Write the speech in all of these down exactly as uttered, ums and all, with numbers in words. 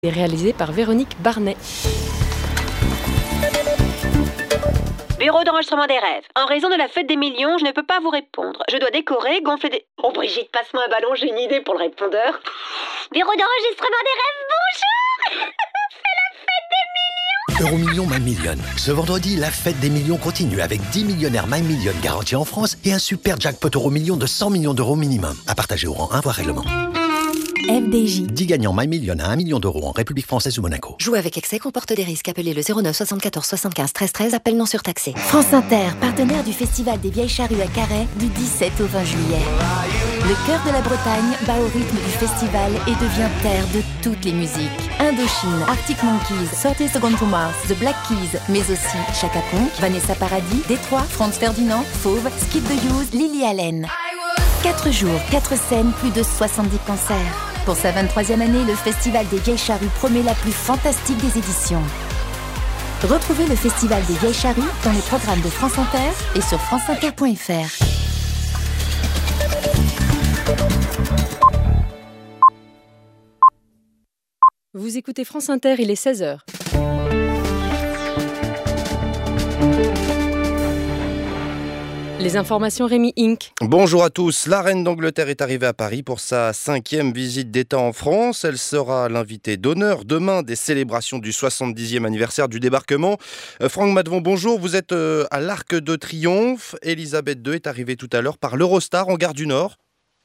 est réalisé par Véronique Barnet. Bureau d'enregistrement des rêves. En raison de la fête des millions, je ne peux pas vous répondre. Je dois décorer, gonfler des... Oh Brigitte, passe-moi un ballon, j'ai une idée pour le répondeur. Bureau d'enregistrement des rêves, bonjour. C'est la fête des millions. Euromillions My Million. Ce vendredi, la fête des millions continue avec dix millionnaires My Million garantis en France et un super jackpot Euromillions de cent millions d'euros minimum. À partager au rang un, voire règlement. F D J. dix gagnants My Million à un million d'euros en République française ou Monaco. Jouer avec excès comporte des risques. Appelez le zéro neuf soixante-quatorze soixante-quinze treize treize. Appel non surtaxé. France Inter, partenaire du Festival des Vieilles Charrues à Carhaix du dix-sept au vingt juillet. Le cœur de la Bretagne bat au rythme du festival et devient terre de toutes les musiques. Indochine, Arctic Monkeys, thirty Seconds to Mars, The Black Keys, mais aussi Chaka Ponk, Vanessa Paradis, Détroit, Franz Ferdinand, Fauve, Skip the Use, Lily Allen. quatre jours, quatre scènes, plus de soixante-dix concerts. Pour sa vingt-troisième année, le Festival des Vieilles Charrues promet la plus fantastique des éditions. Retrouvez le Festival des Vieilles Charrues dans les programmes de France Inter et sur franceinter point f r. Vous écoutez France Inter, il est seize heures. Les informations Rémi Inc. Bonjour à tous. La reine d'Angleterre est arrivée à Paris pour sa cinquième visite d'État en France. Elle sera l'invitée d'honneur demain des célébrations du soixante-dixième anniversaire du débarquement. Euh, Franck Madevon, bonjour. Vous êtes euh, à l'Arc de Triomphe. Elisabeth deux est arrivée tout à l'heure par l'Eurostar en gare du Nord.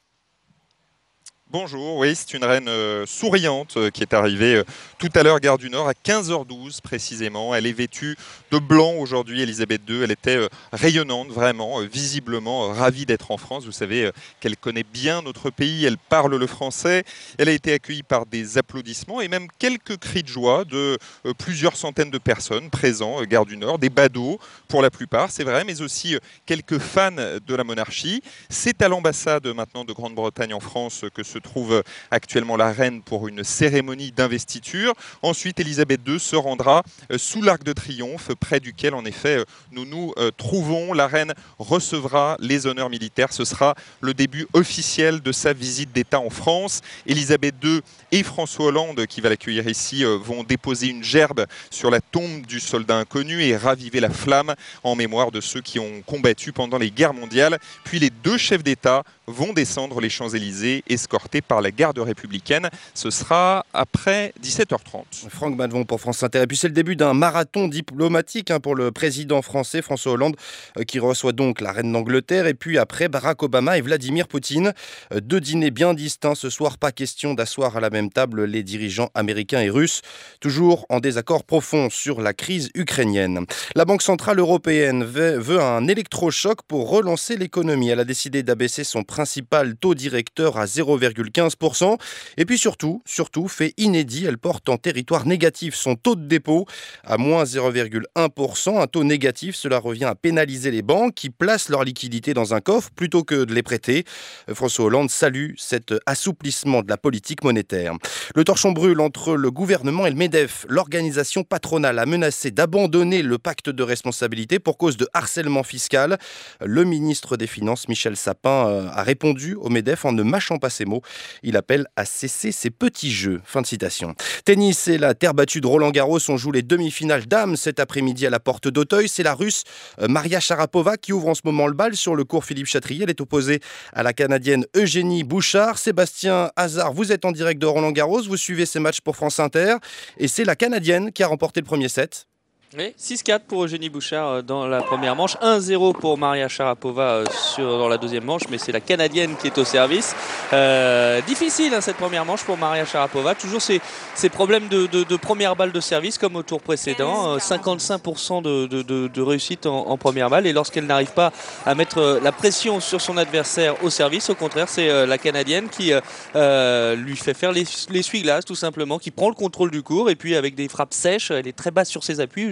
Bonjour, oui, c'est une reine euh, souriante euh, qui est arrivée euh, tout à l'heure, gare du Nord, à quinze heures douze précisément. Elle est vêtue de blanc aujourd'hui, Elisabeth deux. Elle était euh, rayonnante, vraiment, euh, visiblement euh, ravie d'être en France. Vous savez euh, qu'elle connaît bien notre pays, elle parle le français. Elle a été accueillie par des applaudissements et même quelques cris de joie de euh, plusieurs centaines de personnes présentes, euh, gare du Nord, des badauds pour la plupart, c'est vrai, mais aussi euh, quelques fans de la monarchie. C'est à l'ambassade maintenant de Grande-Bretagne en France que se trouve actuellement la reine pour une cérémonie d'investiture. Ensuite, Elisabeth deux se rendra sous l'Arc de Triomphe, près duquel, en effet, nous nous trouvons. La reine recevra les honneurs militaires. Ce sera le début officiel de sa visite d'État en France. Elisabeth deux et François Hollande, qui va l'accueillir ici, vont déposer une gerbe sur la tombe du soldat inconnu et raviver la flamme en mémoire de ceux qui ont combattu pendant les guerres mondiales. Puis les deux chefs d'État vont descendre les Champs-Élysées, escortés par la garde républicaine. Ce sera après dix-sept heures trente. Franck Madevon pour France Inter. Et puis c'est le début d'un marathon diplomatique hein, pour le président français François Hollande euh, qui reçoit donc la reine d'Angleterre et puis après Barack Obama et Vladimir Poutine. Euh, deux dîners bien distincts ce soir. Pas question d'asseoir à la même table les dirigeants américains et russes, toujours en désaccord profond sur la crise ukrainienne. La Banque centrale européenne veut, veut un électrochoc pour relancer l'économie. Elle a décidé d'abaisser son principal taux directeur à zéro virgule quinze pour cent. Et puis surtout, surtout, fait inédit, elle porte en territoire négatif son taux de dépôt à moins zéro virgule un pour cent. Un taux négatif, cela revient à pénaliser les banques qui placent leurs liquidités dans un coffre plutôt que de les prêter. François Hollande salue cet assouplissement de la politique monétaire. Le torchon brûle entre le gouvernement et le MEDEF. L'organisation patronale a menacé d'abandonner le pacte de responsabilité pour cause de harcèlement fiscal. Le ministre des Finances, Michel Sapin, a répondu au MEDEF en ne mâchant pas ses mots. Il appelle à cesser ces petits jeux. Fin de citation. Tennis et la terre battue de Roland-Garros. On joue les demi-finales dames cet après-midi à la porte d'Auteuil. C'est la Russe Maria Sharapova qui ouvre en ce moment le bal sur le court Philippe Chatrier. Elle est opposée à la Canadienne Eugénie Bouchard. Sébastien Hazard, vous êtes en direct de Roland-Garros. Vous suivez ces matchs pour France Inter. Et c'est la Canadienne qui a remporté le premier set. Oui, six quatre pour Eugénie Bouchard dans la première manche, un zéro pour Maria Sharapova sur, dans la deuxième manche, mais c'est la Canadienne qui est au service. Euh, difficile hein, cette première manche pour Maria Sharapova, toujours ces, ces problèmes de, de, de première balle de service comme au tour précédent, cinquante-cinq pour cent de, de, de, de réussite en, en première balle, et lorsqu'elle n'arrive pas à mettre la pression sur son adversaire au service, au contraire c'est la Canadienne qui euh, lui fait faire l'essuie-glace tout simplement, qui prend le contrôle du court, et puis avec des frappes sèches, elle est très basse sur ses appuis,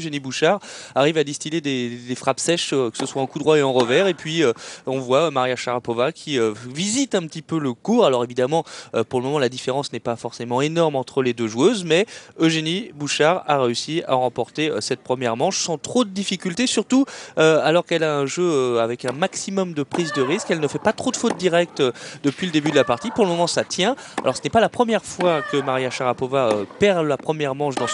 Eugénie Bouchard arrive à distiller des, des frappes sèches, que ce soit en coup droit et en revers. Et puis euh, on voit Maria Sharapova qui euh, visite un petit peu le court. Alors évidemment, euh, pour le moment, la différence n'est pas forcément énorme entre les deux joueuses, mais Eugénie Bouchard a réussi à remporter euh, cette première manche sans trop de difficultés, surtout euh, alors qu'elle a un jeu euh, avec un maximum de prise de risque. Elle ne fait pas trop de fautes directes euh, depuis le début de la partie. Pour le moment, ça tient. Alors ce n'est pas la première fois que Maria Sharapova euh, perd la première manche dans